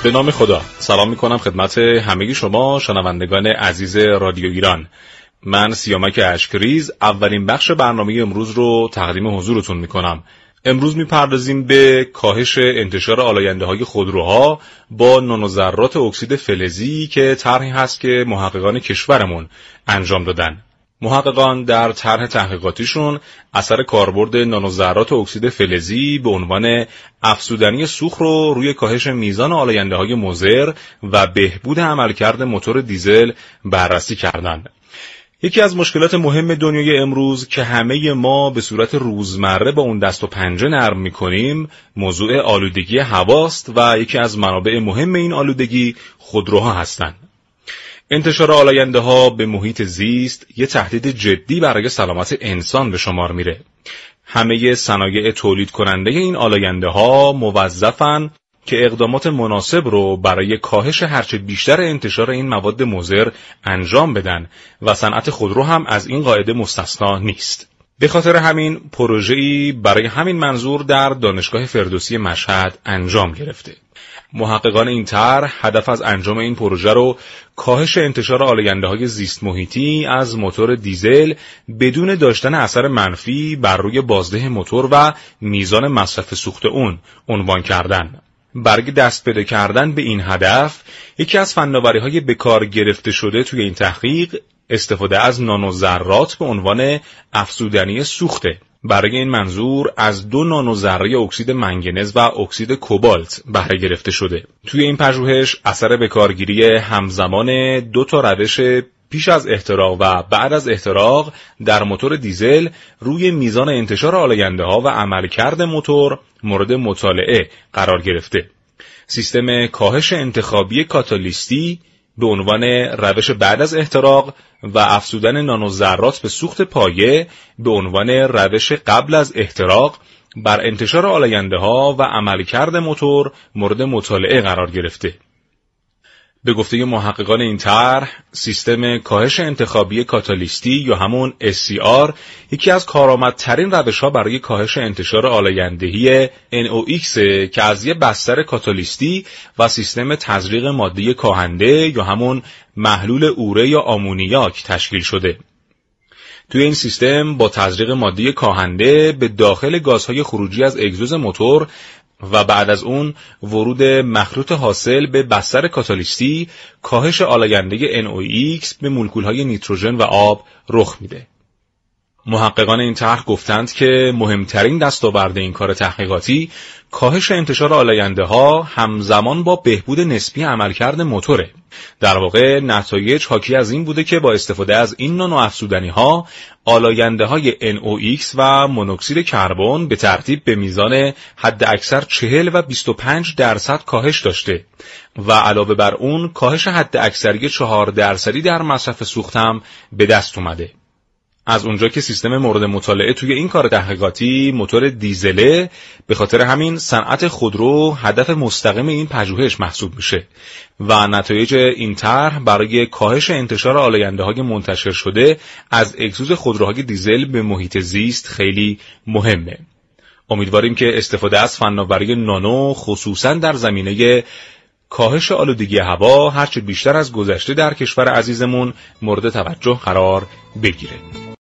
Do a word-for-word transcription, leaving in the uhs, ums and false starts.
به نام خدا سلام میکنم خدمت همه شما شنوندگان عزیز رادیو ایران. من سیامک اشکریز اولین بخش برنامه امروز رو تقدیم حضورتون میکنم. امروز میپردازیم به کاهش انتشار آلاینده‌های خودروها با نانوذرات اکسید فلزی که طرحی هست که محققان کشورمون انجام دادن. محققان در طرح تحقیقاتیشون اثر کاربرد نانوذرات اکسید فلزی به عنوان افزودنی سوخت رو روی کاهش میزان آلاینده‌های مضر و بهبود عملکرد موتور دیزل بررسی کردند. یکی از مشکلات مهم دنیای امروز که همه ما به صورت روزمره با اون دست و پنجه نرم می‌کنیم، موضوع آلودگی هواست و یکی از منابع مهم این آلودگی خودروها هستند. انتشار آلاینده‌ها به محیط زیست یه تهدید جدی برای سلامت انسان به شمار میره. همه صنایع تولید کننده این آلاینده‌ها موظفن که اقدامات مناسب رو برای کاهش هرچه بیشتر انتشار این مواد مضر انجام بدن و صنعت خودرو هم از این قاعده مستثنا نیست. به خاطر همین پروژه‌ای برای همین منظور در دانشگاه فردوسی مشهد انجام گرفته. محققان این طرح هدف از انجام این پروژه رو کاهش انتشار آلاینده‌های زیست محیطی از موتور دیزل بدون داشتن اثر منفی بر روی بازده موتور و میزان مصرف سوخت اون عنوان کردن. برای دست پیدا کردن به این هدف، یکی از فناوری‌های به کار گرفته شده توی این تحقیق استفاده از نانوذرات به عنوان افزودنی سوخته. برای این منظور از دو نانوذره اکسید منگنز و اکسید کوبالت بهره گرفته شده. توی این پژوهش اثر به کارگیری همزمان دو تا روش پیش از احتراق و بعد از احتراق در موتور دیزل روی میزان انتشار آلاینده‌ها و عملکرد موتور مورد مطالعه قرار گرفته. سیستم کاهش انتخابی کاتالیستی به عنوان روش بعد از احتراق و افزودن نانوذرات به سوخت پایه به عنوان روش قبل از احتراق بر انتشار آلاینده‌ها و عملکرد موتور مورد مطالعه قرار گرفته. به گفته محققان این طرح، سیستم کاهش انتخابی کاتالیستی یا همون اس سی آر یکی از کارآمدترین روش‌ها برای کاهش انتشار آلایندهی ان او ایکس که از یه بستر کاتالیستی و سیستم تزریق ماده کاهنده یا همون محلول اوره یا آمونیاک تشکیل شده. توی این سیستم با تزریق ماده کاهنده به داخل گازهای خروجی از اگزوز موتور و بعد از اون ورود مخلوط حاصل به بستر کاتالیستی، کاهش آلاینده ان او ایکس به مولکول‌های نیتروژن و آب رخ میده. محققان این طرح گفتند که مهمترین دستاورد این کار تحقیقاتی کاهش انتشار آلاینده‌ها همزمان با بهبود نسبی عملکرد موتوره. در واقع نتایج حاکی از این بوده که با استفاده از این نانو افزودنی‌ها آلاینده‌های ان او ایکس و مونوکسید کربن به ترتیب به میزان حد اکثر چهل و بیست و پنج درصد کاهش داشته و علاوه بر اون کاهش حد اکثری چهار درصدی در مصرف سوخت هم به دست اومده. از اونجا که سیستم مورد مطالعه توی این کار تحقیقاتی موتور دیزله، به خاطر همین صنعت خودرو هدف مستقیم این پژوهش محسوب میشه و نتایج این طرح برای کاهش انتشار آلاینده‌های منتشر شده از اگزوز خودروهای دیزل به محیط زیست خیلی مهمه. امیدواریم که استفاده از فناوری نانو خصوصا در زمینه کاهش آلودگی هوا هرچه بیشتر از گذشته در کشور عزیزمون مورد توجه قرار بگیره.